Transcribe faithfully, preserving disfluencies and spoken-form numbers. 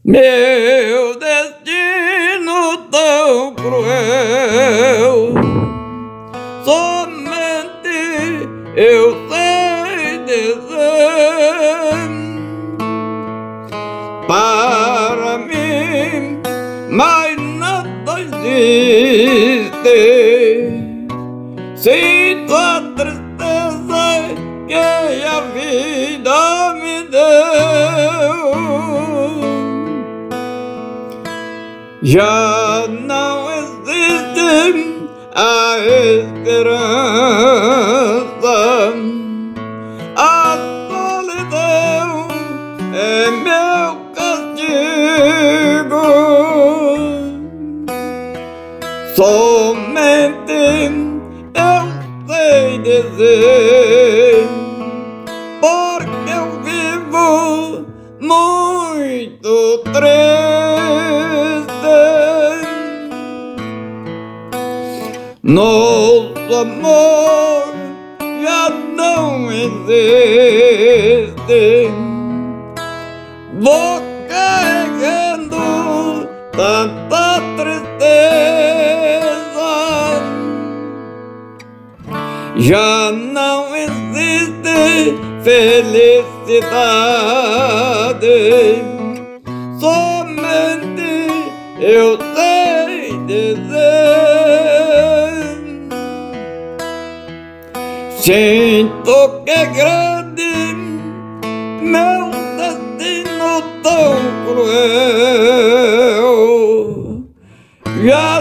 Meu destino tão cruel, somente eu sei dizer. Para mim mais nada existe. Sinto a tristeza que a vida me deu. Já não existe a esperança. A solidão é meu castigo. Somente eu sei dizer, porque eu vivo muito triste. Nosso amor já não existe. Vou carregando tanta tristeza. Já não existe felicidade. Somente eu sei dizer. Sinto que é grande meu destino tão cruel. Já